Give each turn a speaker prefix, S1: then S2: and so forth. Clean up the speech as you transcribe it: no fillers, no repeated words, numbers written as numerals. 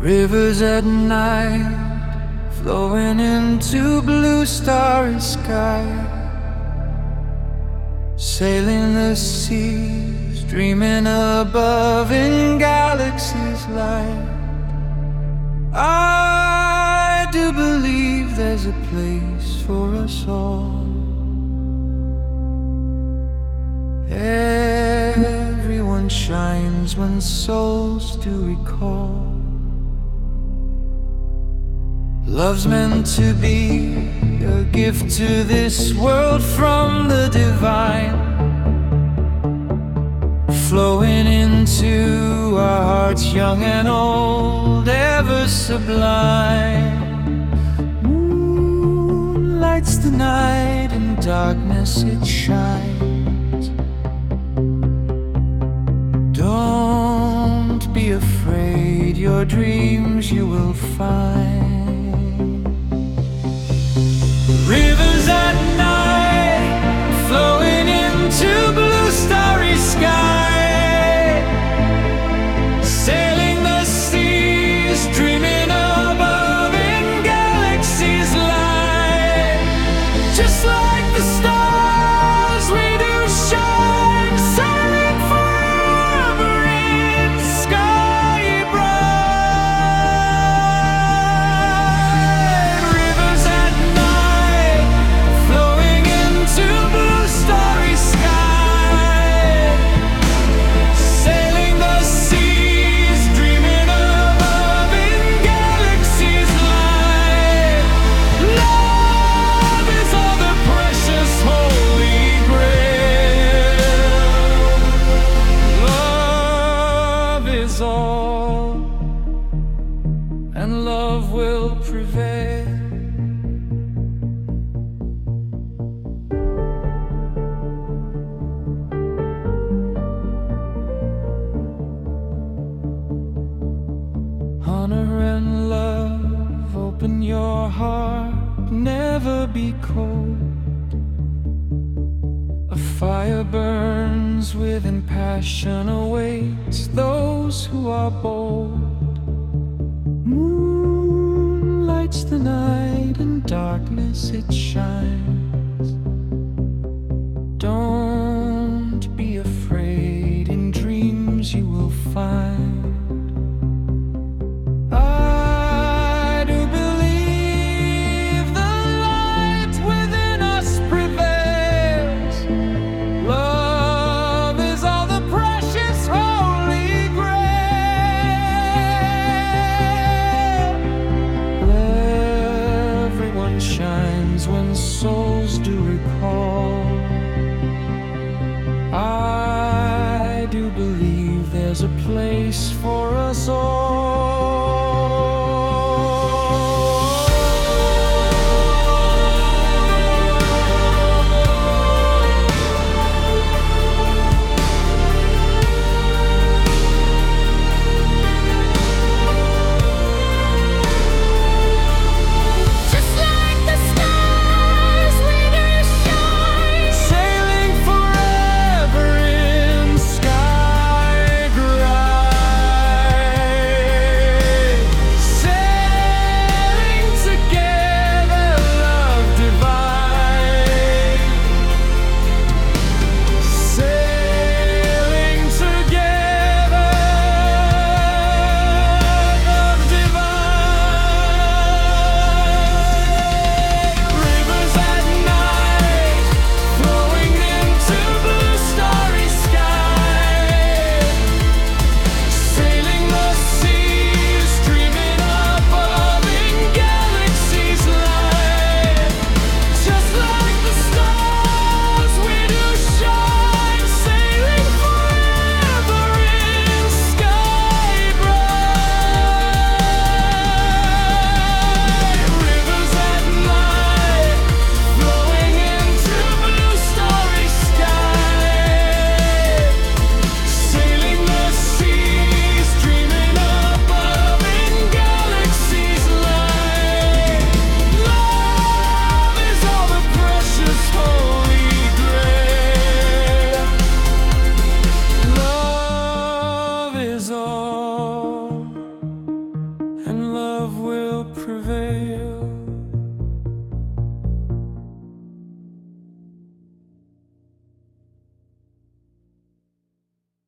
S1: Rivers at night, flowing into blue starry sky, sailing the seas, dreaming above in galaxies light. I do believe there's a place for us all. Everyone shines when souls do recall. Love's meant to be a gift to this world from the divine, flowing into our hearts, young and old, ever sublime. Moon lights the night, in darkness it shines. Don't be afraid, your dreams you will find. Rivers at night, flowing into blue starry sky, sailing the seas, dreaming above in galaxies light. Just like the stars we do shine, sailing forever in sky bright. Rivers at night, flowing into blue starry sky, sailing the seas, dreaming above in galaxies light. Love is all the precious holy grail. Love is all, and love will prevail. Honor and love, open your heart, never be cold. A fire burns within, passion awaits those who are bold. Moon lights the night, in darkness it shines. Don't be afraid, in dreams you will find. I do believe the light within us prevails. Love is all the precious holy grail. Everyone shines when souls do recall. I do believe there's a place for us all.